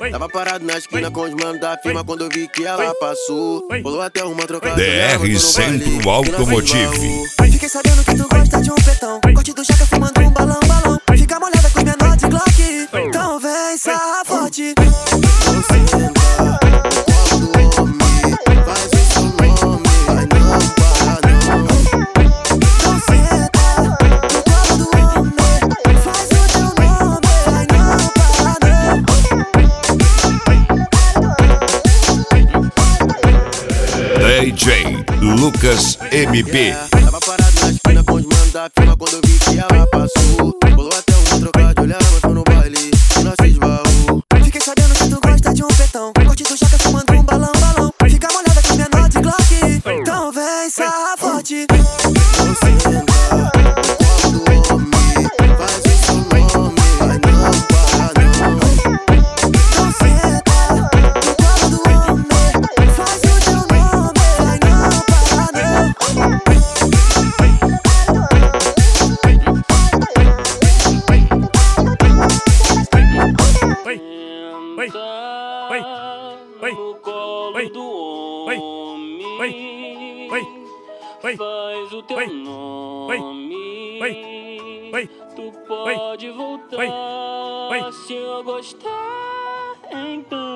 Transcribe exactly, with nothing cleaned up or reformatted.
Tava parado na esquina com os manos da firma quando eu vi que ela passou. Rolou até uma trocada. D R Centro Automotive. Fiquei sabendo que tu gosta de um petão. Corte do jaca fumando um balão, balão. Fica molhada com os menores de Glock. Então vem, sarra forte. Você entra, colo do homem, faz o seu nome, vai não para não. Então senta no colo do homem, faz o teu nome, vai não para não. D J Lucas M P. Tava parado na esquina com os manos da firma quando eu vi que ela passou. Rolou até uma trocada de olhar, mas foi no baile e nós se esbarrou. Fiquei sabendo que tu gosta de um petão. Corte do jaca fumando um balão, balão. Fica molhada com os menores de Glock. Então vem, sarra forte. Você entra, colo do homem, faz o seu nome, vai não para não. Então senta no colo do homem, faz o teu nome, vai não para não. Oi, oi, oi, oi, no colo do homem, Oi, oi, oi, faz o teu oi, nome, oi, oi, tu pode voltar oi, oi. se eu gostar, então